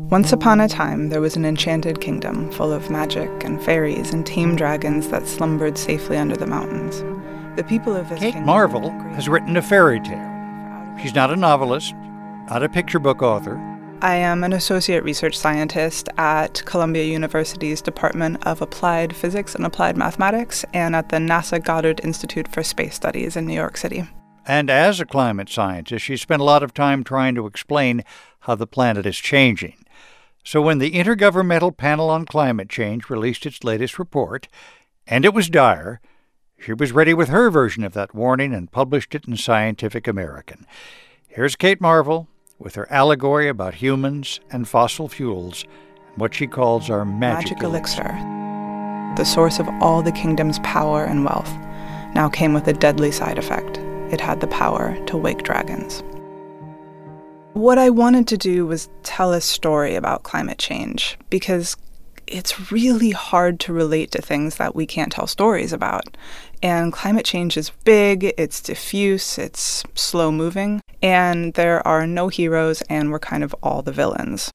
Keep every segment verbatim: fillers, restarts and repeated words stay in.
Once upon a time, there was an enchanted kingdom full of magic and fairies and tame dragons that slumbered safely under the mountains. The people of this Kate kingdom Marvel has written a fairy tale. She's not a novelist, not a picture book author. I am an associate research scientist at Columbia University's Department of Applied Physics and Applied Mathematics and at the NASA Goddard Institute for Space Studies in New York City. And as a climate scientist, she spent a lot of time trying to explain how the planet is changing. So when the Intergovernmental Panel on Climate Change released its latest report, and it was dire, she was ready with her version of that warning and published it in Scientific American. Here's Kate Marvel with her allegory about humans and fossil fuels and what she calls our magic, magic elixir. The source of all the kingdom's power and wealth now came with a deadly side effect. It had the power to wake dragons. What I wanted to do was tell a story about climate change because it's really hard to relate to things that we can't tell stories about. And climate change is big, it's diffuse, it's slow-moving, and there are no heroes, and we're kind of all the villains.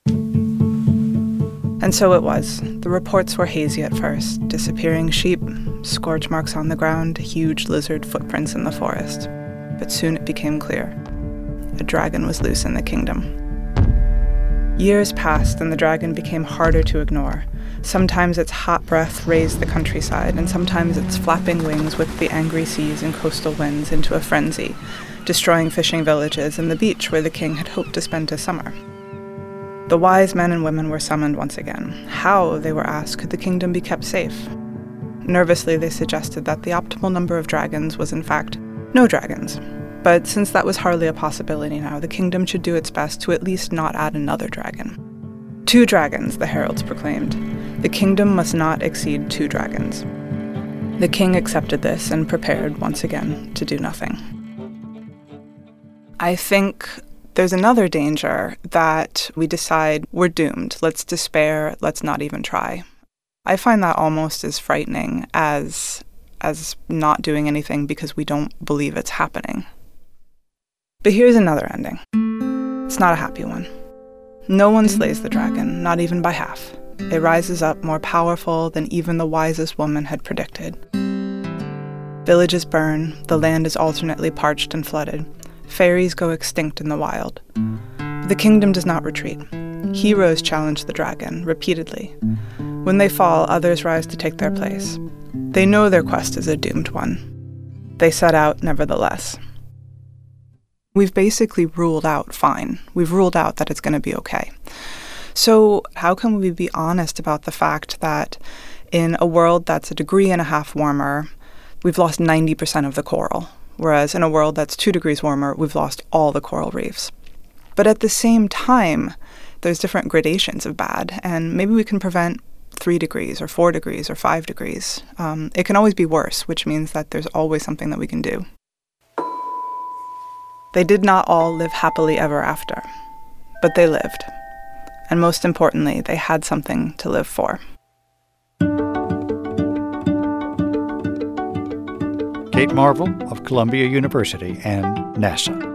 And so it was. The reports were hazy at first. Disappearing sheep, scorch marks on the ground, huge lizard footprints in the forest. But soon it became clear. A dragon was loose in the kingdom. Years passed, and the dragon became harder to ignore. Sometimes its hot breath raised the countryside, and sometimes its flapping wings whipped the angry seas and coastal winds into a frenzy, destroying fishing villages and the beach where the king had hoped to spend his summer. The wise men and women were summoned once again. How, they were asked, could the kingdom be kept safe? Nervously, they suggested that the optimal number of dragons was, in fact, no dragons. But since that was hardly a possibility now, the kingdom should do its best to at least not add another dragon. Two dragons, the heralds proclaimed. The kingdom must not exceed two dragons. The king accepted this and prepared, once again, to do nothing. I think there's another danger that we decide we're doomed. Let's despair. Let's not even try. I find that almost as frightening as, as not doing anything because we don't believe it's happening. But here's another ending. It's not a happy one. No one slays the dragon, not even by half. It rises up more powerful than even the wisest woman had predicted. Villages burn, the land is alternately parched and flooded. Fairies go extinct in the wild. The kingdom does not retreat. Heroes challenge the dragon, repeatedly. When they fall, others rise to take their place. They know their quest is a doomed one. They set out nevertheless. We've basically ruled out fine. We've ruled out that it's going to be okay. So how can we be honest about the fact that in a world that's a degree and a half warmer, we've lost ninety percent of the coral, whereas in a world that's two degrees warmer, we've lost all the coral reefs? But at the same time, there's different gradations of bad, and maybe we can prevent three degrees or four degrees or five degrees. Um, it can always be worse, which means that there's always something that we can do. They did not all live happily ever after, but they lived. And most importantly, they had something to live for. Kate Marvel of Columbia University and NASA.